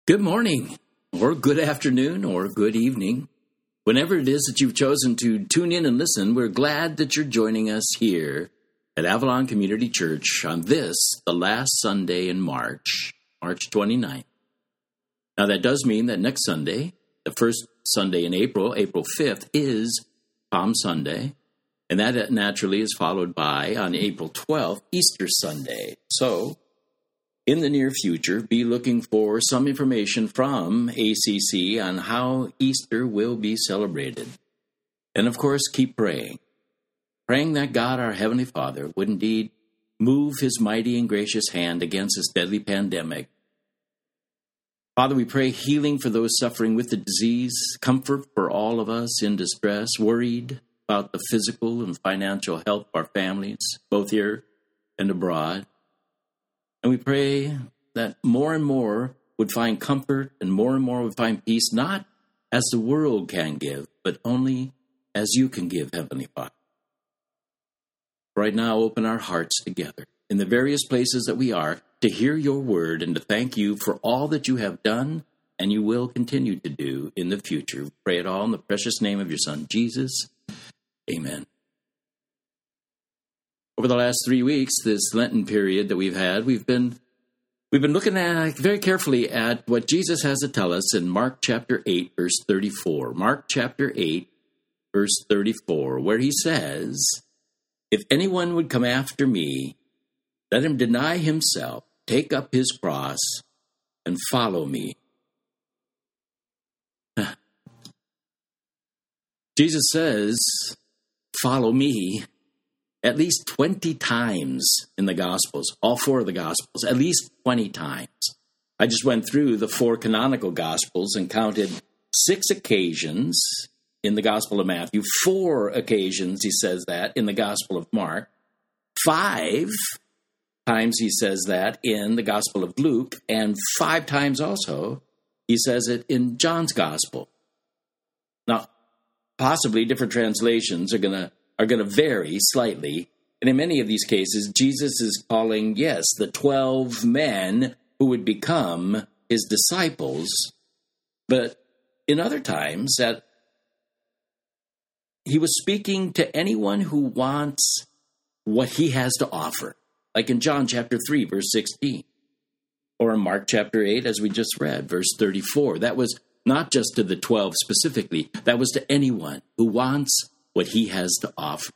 Good morning, or good afternoon, or good evening. Whenever it is that you've chosen to tune in and listen, we're glad that you're joining us here at Avalon Community Church on this, the last Sunday in March 29th. Now, that does mean that next Sunday, the first Sunday in April 5th, is Palm Sunday, and that naturally is followed by, on April 12th, Easter Sunday. So, in the near future, be looking for some information from ACC on how Easter will be celebrated. And of course, keep praying. Praying that God, our Heavenly Father, would indeed move His mighty and gracious hand against this deadly pandemic. Father, we pray healing for those suffering with the disease, comfort for all of us in distress, worried about the physical and financial health of our families, both here and abroad. And we pray that more and more would find comfort and more would find peace, not as the world can give, but only as you can give, Heavenly Father. Right now, open our hearts together in the various places that we are to hear your word and to thank you for all that you have done and you will continue to do in the future. We pray it all in the precious name of your Son, Jesus. Amen. Over the last 3 weeks, this Lenten period that we've had, we've been looking at very carefully at what Jesus has to tell us in Mark chapter 8, verse 34. Mark chapter 8, verse 34, where he says, "If anyone would come after me, let him deny himself, take up his cross, and follow me." Jesus says, "Follow me," at least 20 times in the Gospels, all four of the Gospels, at least 20 times. I just went through the four canonical Gospels and counted 6 occasions in the Gospel of Matthew, 4 occasions he says that in the Gospel of Mark, 5 times he says that in the Gospel of Luke, and 5 times also he says it in John's Gospel. Now, possibly different translations are going to vary slightly. And in many of these cases, Jesus is calling, yes, the 12 men who would become his disciples. But in other times, that he was speaking to anyone who wants what he has to offer. Like in John chapter 3, verse 16. Or in Mark chapter 8, as we just read, verse 34. That was not just to the 12 specifically. That was to anyone who wants what he has to offer.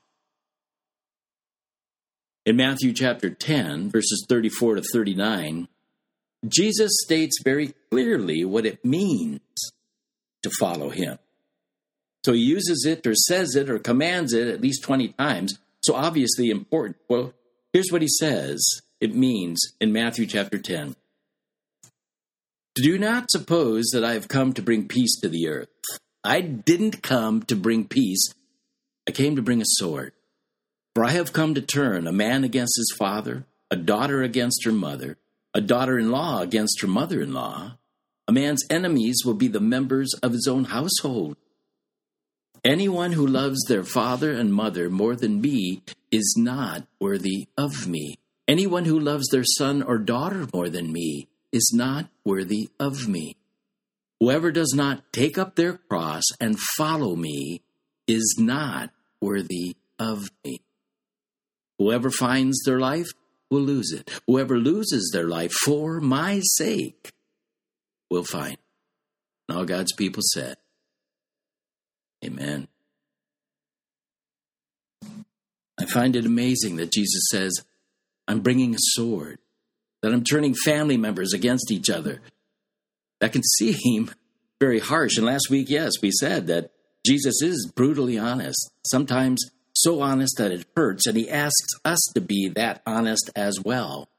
In Matthew chapter 10, verses 34 to 39, Jesus states very clearly what it means to follow him. So he uses it or says it or commands it at least 20 times, so obviously important. Well, here's what he says it means in Matthew chapter 10. "Do not suppose that I have come to bring peace to the earth. I didn't come to bring peace. I came to bring a sword. For I have come to turn a man against his father, a daughter against her mother, a daughter-in-law against her mother-in-law. A man's enemies will be the members of his own household. Anyone who loves their father and mother more than me is not worthy of me. Anyone who loves their son or daughter more than me is not worthy of me. Whoever does not take up their cross and follow me is not worthy of me. Whoever finds their life will lose it. Whoever loses their life for my sake will find it." And all God's people said, Amen. I find it amazing that Jesus says, I'm bringing a sword, that I'm turning family members against each other. That can seem very harsh. And last week, yes, we said that Jesus is brutally honest, sometimes so honest that it hurts, and he asks us to be that honest as well.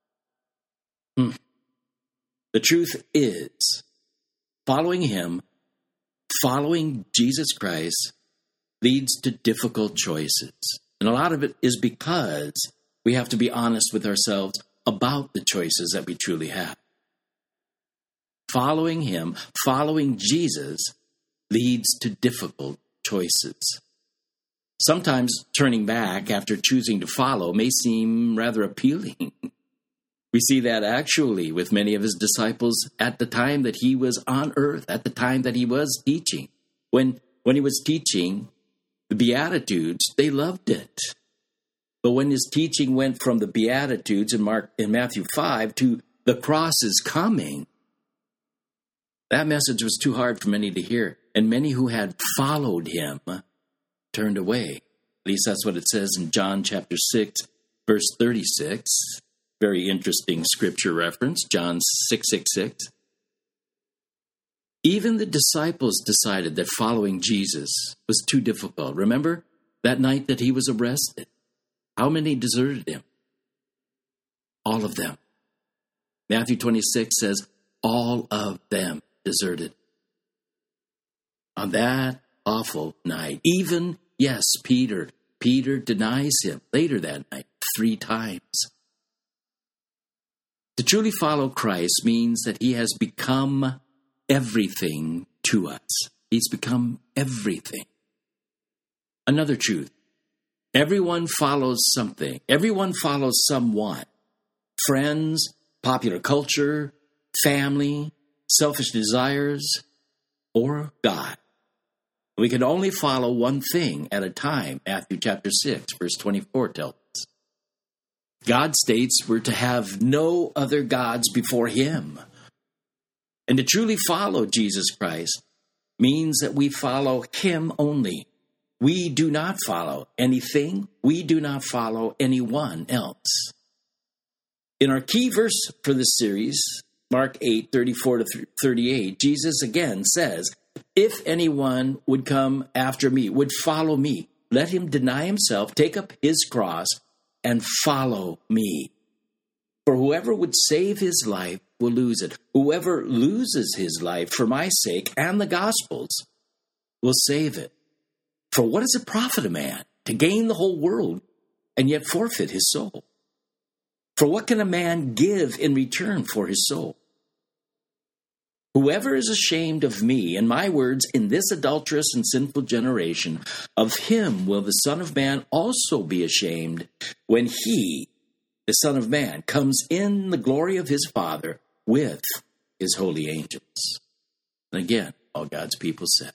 The truth is, following him, following Jesus Christ, leads to difficult choices. And a lot of it is because we have to be honest with ourselves about the choices that we truly have. Following him, following Jesus, leads to difficult choices. Sometimes turning back after choosing to follow may seem rather appealing. We see that actually with many of his disciples at the time that he was on earth, at the time that he was teaching. When he was teaching the Beatitudes, they loved it. But when his teaching went from the Beatitudes in Matthew 5 to the cross is coming, that message was too hard for many to hear. And many who had followed him turned away. At least that's what it says in John chapter 6, verse 36. Very interesting scripture reference, John 6:66. Even the disciples decided that following Jesus was too difficult. Remember that night that he was arrested? How many deserted him? All of them. Matthew 26 says, all of them deserted. On that awful night, even, yes, Peter denies him later that night 3 times. To truly follow Christ means that he has become everything to us. He's become everything. Another truth. Everyone follows something. Everyone follows someone. Friends, popular culture, family, selfish desires, or God. We can only follow one thing at a time, Matthew chapter 6, verse 24 tells us. God states we're to have no other gods before him. And to truly follow Jesus Christ means that we follow him only. We do not follow anything. We do not follow anyone else. In our key verse for this series, Mark 8:34-38, Jesus again says, if anyone would come after me, would follow me, let him deny himself, take up his cross, and follow me. For whoever would save his life will lose it. Whoever loses his life for my sake and the gospel's will save it. For what does it profit a man to gain the whole world and yet forfeit his soul? For what can a man give in return for his soul? Whoever is ashamed of me and my words in this adulterous and sinful generation, of him will the Son of Man also be ashamed when he, the Son of Man, comes in the glory of his Father with his holy angels. And again, all God's people said.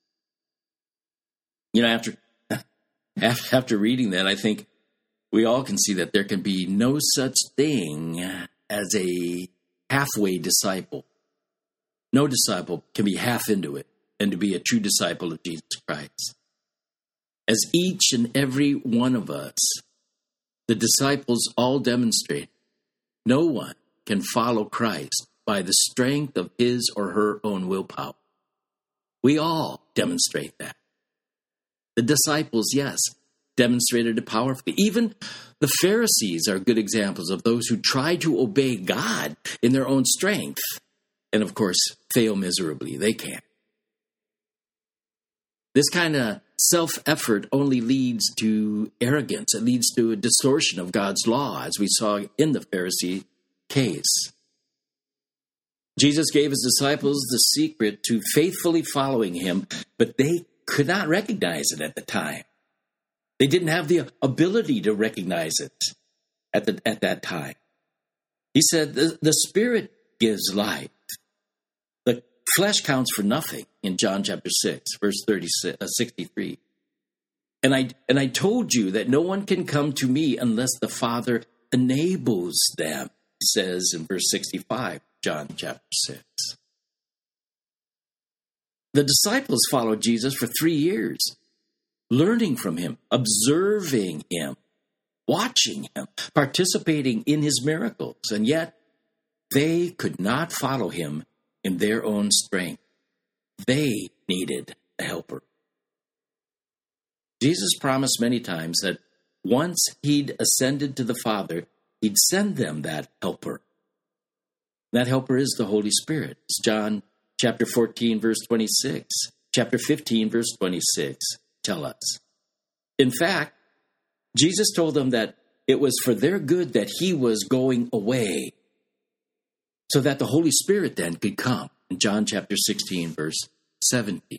You know, after reading that, I think we all can see that there can be no such thing as a halfway disciple. No disciple can be half into it and to be a true disciple of Jesus Christ. As each and every one of us, the disciples all demonstrate, no one can follow Christ by the strength of his or her own willpower. We all demonstrate that. The disciples, yes, demonstrated it powerfully. Even the Pharisees are good examples of those who try to obey God in their own strength. And of course, fail miserably. They can't. This kind of self-effort only leads to arrogance. It leads to a distortion of God's law, as we saw in the Pharisee case. Jesus gave his disciples the secret to faithfully following him, but they could not recognize it at the time. They didn't have the ability to recognize it at that time. He said, the Spirit gives life. The flesh counts for nothing in John chapter 6, verse 63. And I told you that no one can come to me unless the Father enables them, he says in verse 65, John chapter 6. The disciples followed Jesus for 3 years, learning from him, observing him, watching him, participating in his miracles, and yet they could not follow him in their own strength. They needed a helper. Jesus promised many times that once he'd ascended to the Father, he'd send them that helper. That helper is the Holy Spirit. It's John chapter 14, verse 26, chapter 15, verse 26 tell us. In fact, Jesus told them that it was for their good that he was going away, so that the Holy Spirit then could come. In John chapter 16, verse 17.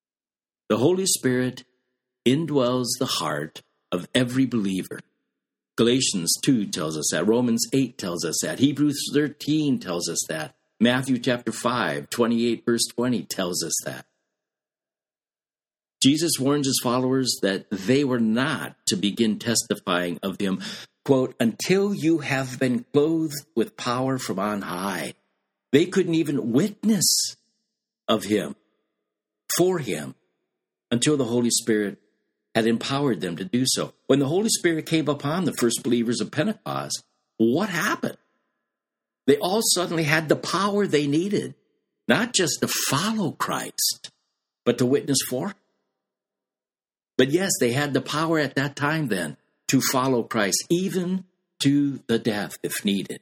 The Holy Spirit indwells the heart of every believer. Galatians 2 tells us that. Romans 8 tells us that. Hebrews 13 tells us that. Matthew chapter 5, 28 verse 20 tells us that. Jesus warns his followers that they were not to begin testifying of him, quote, until you have been clothed with power from on high. They couldn't even witness of him, for him, until the Holy Spirit had empowered them to do so. When the Holy Spirit came upon the first believers of Pentecost, what happened? They all suddenly had the power they needed, not just to follow Christ, but to witness for him. But yes, they had the power at that time then to follow Christ, even to the death if needed.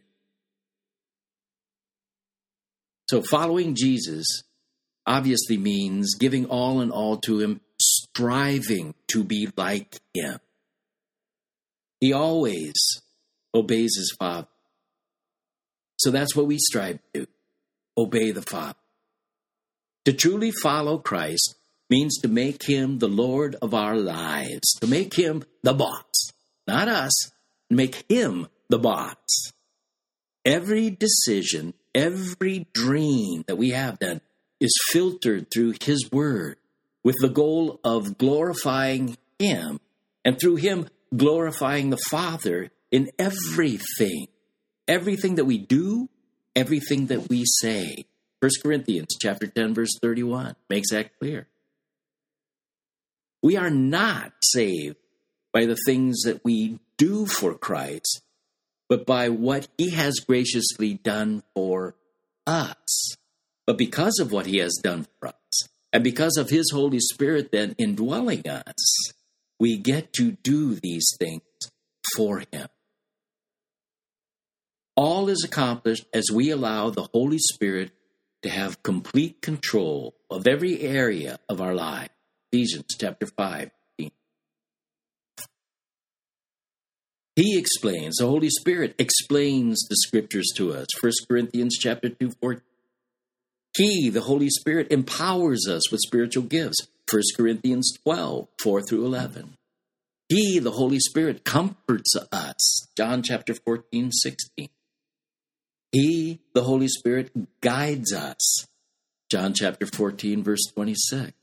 So following Jesus obviously means giving all in all to him, striving to be like him. He always obeys his Father. So that's what we strive to do, obey the Father. To truly follow Christ means to make him the Lord of our lives, to make him the boss, not us, make him the boss. Every decision, every dream that we have then is filtered through his word with the goal of glorifying him and through him glorifying the Father in everything. Everything that we do, everything that we say. 1 Corinthians chapter 10, verse 31 makes that clear. We are not saved by the things that we do for Christ, but by what he has graciously done for us. But because of what he has done for us, and because of his Holy Spirit then indwelling us, we get to do these things for him. All is accomplished as we allow the Holy Spirit to have complete control of every area of our life. Ephesians chapter 5. He explains, the Holy Spirit explains the scriptures to us. 1 Corinthians chapter 2:14. He, the Holy Spirit, empowers us with spiritual gifts. 1 Corinthians 12, 4 through 11. He, the Holy Spirit, comforts us. John chapter 14, 16. He, the Holy Spirit, guides us. John chapter 14, verse 26.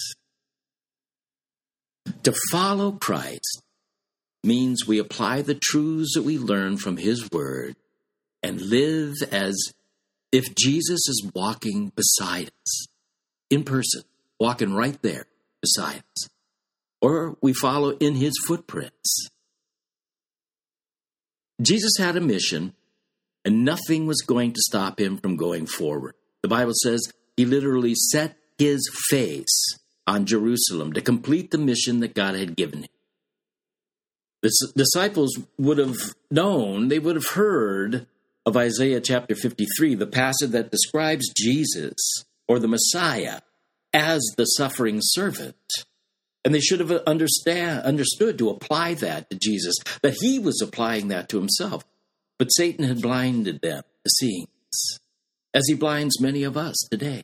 To follow Christ means we apply the truths that we learn from his word and live as if Jesus is walking beside us, in person, walking right there beside us. Or we follow in his footprints. Jesus had a mission, and nothing was going to stop him from going forward. The Bible says he literally set his face on Jerusalem to complete the mission that God had given him. The disciples would have known, they would have heard of Isaiah chapter 53, the passage that describes Jesus, or the Messiah, as the suffering servant. And they should have understood to apply that to Jesus, that he was applying that to himself. But Satan had blinded them to seeing this, as he blinds many of us today.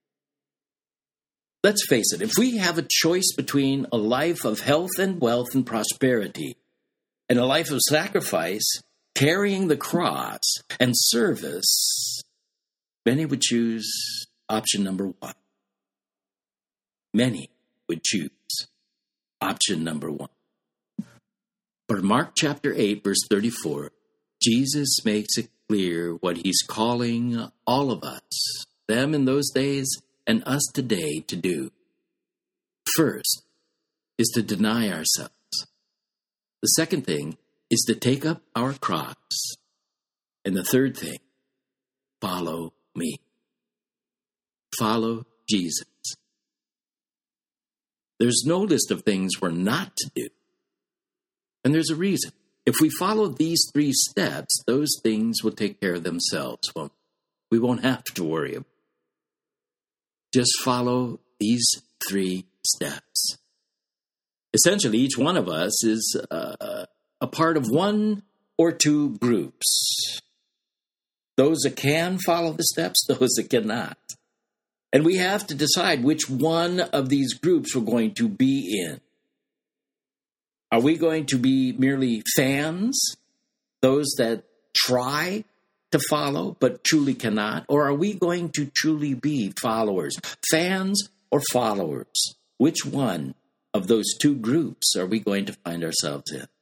Let's face it, if we have a choice between a life of health and wealth and prosperity and a life of sacrifice, carrying the cross, and service, many would choose option number one. Many would choose option number one. But in Mark chapter 8, verse 34, Jesus makes it clear what he's calling all of us, them in those days and us today, to do. First is to deny ourselves. The second thing is to take up our cross. And the third thing, follow me. Follow Jesus. There's no list of things we're not to do. And there's a reason. If we follow these 3 steps, those things will take care of themselves. We won't have to worry about it. Just follow these 3 steps. Essentially, each one of us is a part of 1 or 2 groups. Those that can follow the steps, those that cannot. And we have to decide which one of these groups we're going to be in. Are we going to be merely fans those that try to follow but truly cannot? Or are we going to truly be followers, fans or followers? Which one of those two groups are we going to find ourselves in?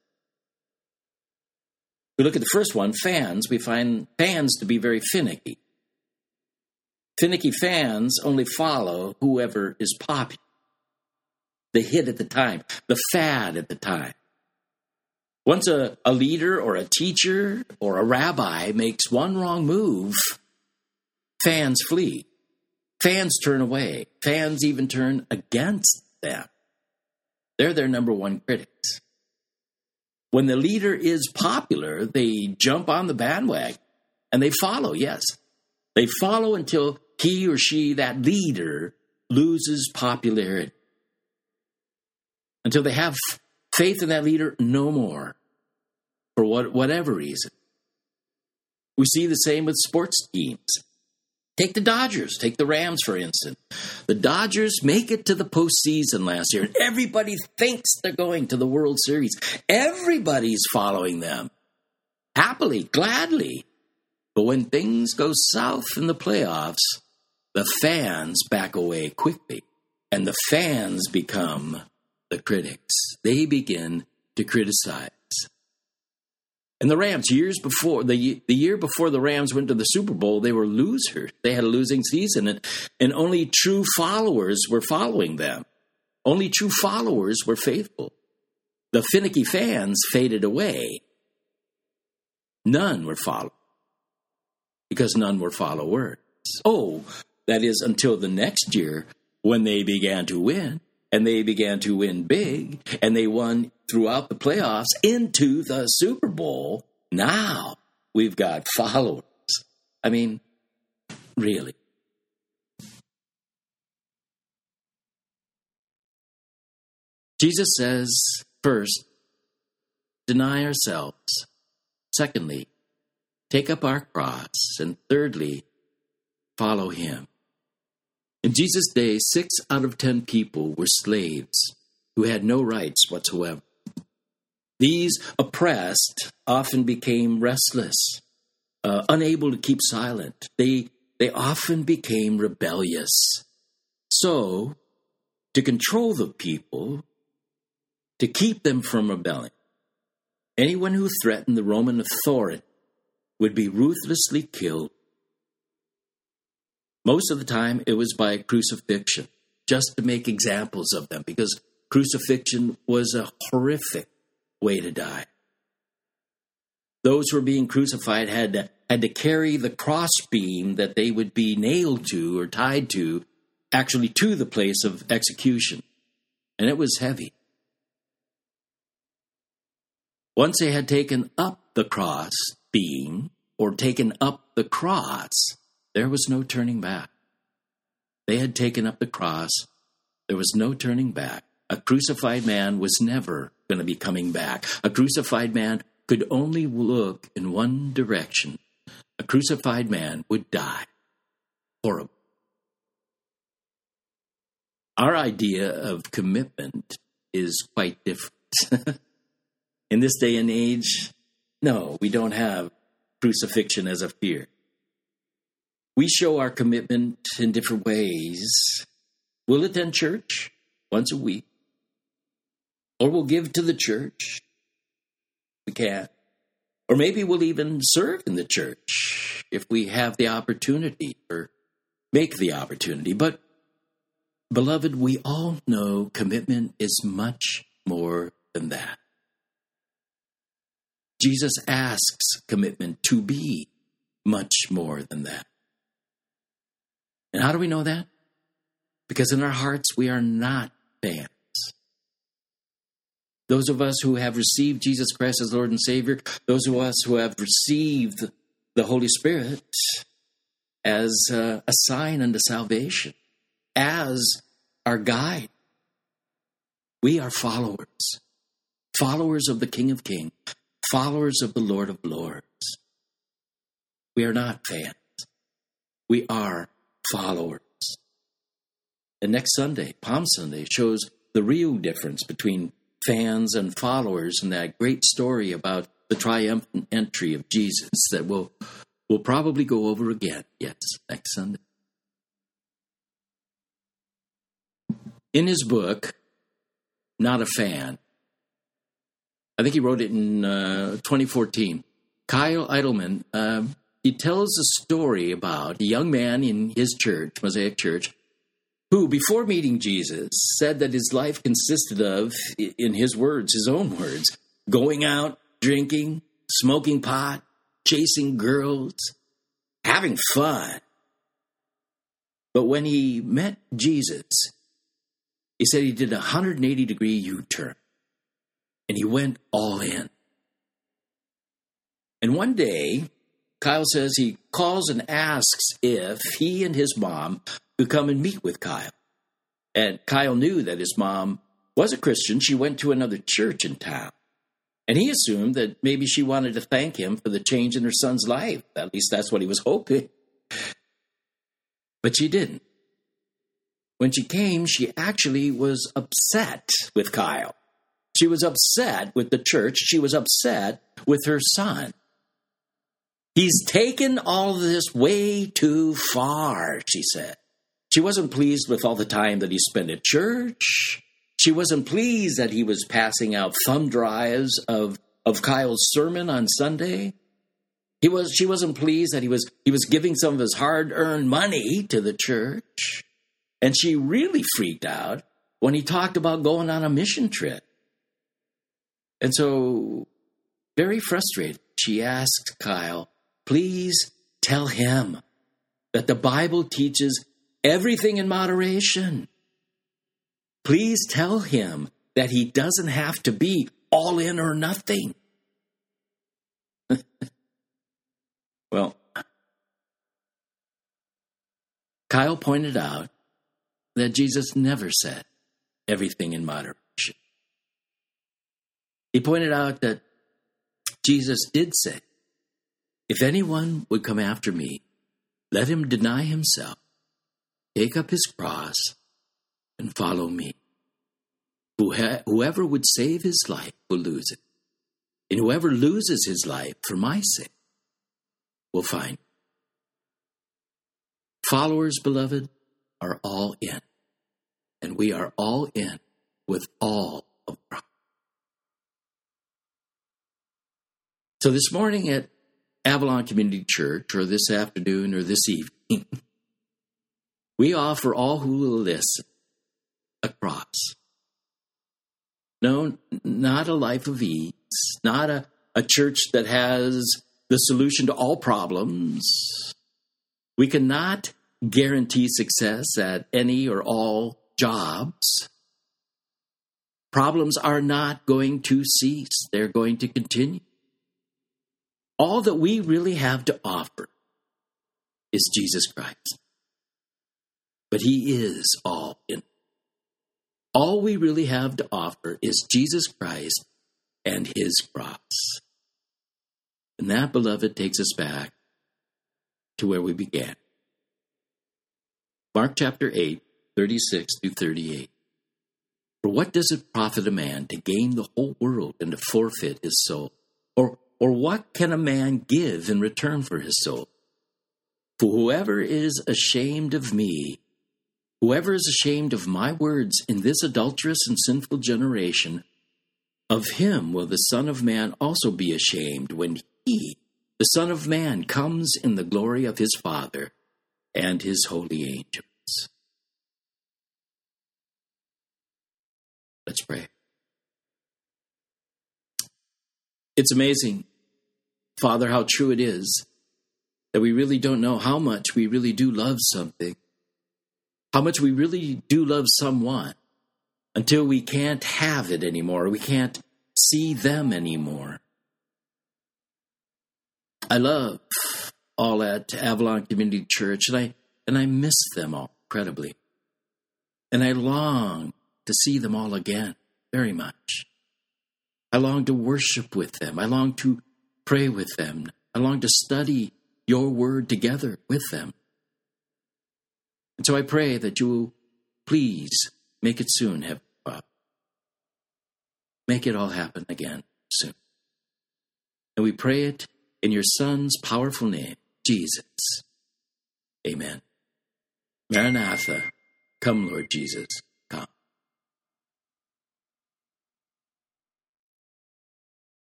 We look at the first one, fans. We find fans to be very finicky. Finicky fans only follow whoever is popular, the hit at the time, the fad at the time. Once a leader or a teacher or a rabbi makes one wrong move, fans flee. Fans turn away. Fans even turn against them. They're their number one critics. When the leader is popular, they jump on the bandwagon and they follow, yes. They follow until he or she, that leader, loses popularity. Until they have faith in that leader no more, for whatever reason. We see the same with sports teams. Take the Dodgers, take the Rams, for instance. The Dodgers make it to the postseason last year, and everybody thinks they're going to the World Series. Everybody's following them, happily, gladly. But when things go south in the playoffs, the fans back away quickly, and the fans become the critics. They begin to criticize. And the Rams, years before, the year before the Rams went to the Super Bowl, they were losers. They had a losing season, and only true followers were following them. Only true followers were faithful. The finicky fans faded away. None were followers, because none were followers. Oh, that is until the next year when they began to win. And they began to win big, and they won throughout the playoffs into the Super Bowl. Now we've got followers. I mean, really. Jesus says, first, deny ourselves. Secondly, take up our cross. And thirdly, follow him. In Jesus' day, 6 out of 10 people were slaves who had no rights whatsoever. These oppressed often became restless, unable to keep silent. They often became rebellious. So, to control the people, to keep them from rebelling, anyone who threatened the Roman authority would be ruthlessly killed. Most of the time, it was by crucifixion, just to make examples of them, because crucifixion was a horrific way to die. Those who were being crucified had to carry the crossbeam that they would be nailed to or tied to, actually to the place of execution. And it was heavy. Once they had taken up the crossbeam, or taken up the cross, there was no turning back. They had taken up the cross. There was no turning back. A crucified man was never going to be coming back. A crucified man could only look in one direction. A crucified man would die. Horrible. Our idea of commitment is quite different. In this day and age, no, we don't have crucifixion as a fear. We show our commitment in different ways. We'll attend church once a week, or we'll give to the church. We can. Or maybe we'll even serve in the church if we have the opportunity or make the opportunity. But, beloved, we all know commitment is much more than that. Jesus asks commitment to be much more than that. And how do we know that? Because in our hearts, we are not fans. Those of us who have received Jesus Christ as Lord and Savior, those of us who have received the Holy Spirit as a sign unto salvation, as our guide, we are followers. Followers of the King of Kings. Followers of the Lord of Lords. We are not fans. We are followers. And next Sunday, Palm Sunday, shows the real difference between fans and followers in that great story about the triumphant entry of Jesus that we'll probably go over again, yes, next Sunday. In his book, Not a Fan, I think he wrote it in 2014, Kyle Idleman, he tells a story about a young man in his church, Mosaic Church, who, before meeting Jesus, said that his life consisted of, in his words, his own words, going out, drinking, smoking pot, chasing girls, having fun. But when he met Jesus, he said he did a 180-degree U-turn, and he went all in. And one day, Kyle says he calls and asks if he and his mom could come and meet with Kyle. And Kyle knew that his mom was a Christian. She went to another church in town. And he assumed that maybe she wanted to thank him for the change in her son's life. At least that's what he was hoping. But she didn't. When she came, she actually was upset with Kyle. She was upset with the church. She was upset with her son. He's taken all of this way too far, she said. She wasn't pleased with all the time that he spent at church. She wasn't pleased that he was passing out thumb drives of Kyle's sermon on Sunday. She wasn't pleased that he was giving some of his hard-earned money to the church. And she really freaked out when he talked about going on a mission trip. And so, very frustrated, she asked Kyle, please tell him that the Bible teaches everything in moderation. Please tell him that he doesn't have to be all in or nothing. Well, Kyle pointed out that Jesus never said everything in moderation. He pointed out that Jesus did say, if anyone would come after me, let him deny himself, take up his cross, and follow me. Whoever would save his life will lose it. And whoever loses his life for my sake will find it. Followers, beloved, are all in. And we are all in with all of Christ. So this morning at Avalon Community Church, or this afternoon, or this evening, we offer all who will listen a cross. No, not a life of ease, not a church that has the solution to all problems. We cannot guarantee success at any or all jobs. Problems are not going to cease. They're going to continue. All that we really have to offer is Jesus Christ. But he is all in. All we really have to offer is Jesus Christ and his cross. And that, beloved, takes us back to where we began. Mark chapter 8, 36 through 38. For what does it profit a man to gain the whole world and to forfeit his soul? Or what can a man give in return for his soul? For whoever is ashamed of me, whoever is ashamed of my words in this adulterous and sinful generation, of him will the Son of Man also be ashamed when he, the Son of Man, comes in the glory of his Father and his holy angels. Let's pray. It's amazing, Father, how true it is that we really don't know how much we really do love something, how much we really do love someone, until we can't have it anymore. We can't see them anymore. I love all at Avalon Community Church, and I miss them all incredibly. And I long to see them all again very much. I long to worship with them. I long to pray with them. I long to study your word together with them. And so I pray that you will please make it soon, Heavenly Father. Make it all happen again soon. And we pray it in your Son's powerful name, Jesus. Amen. Maranatha, come, Lord Jesus.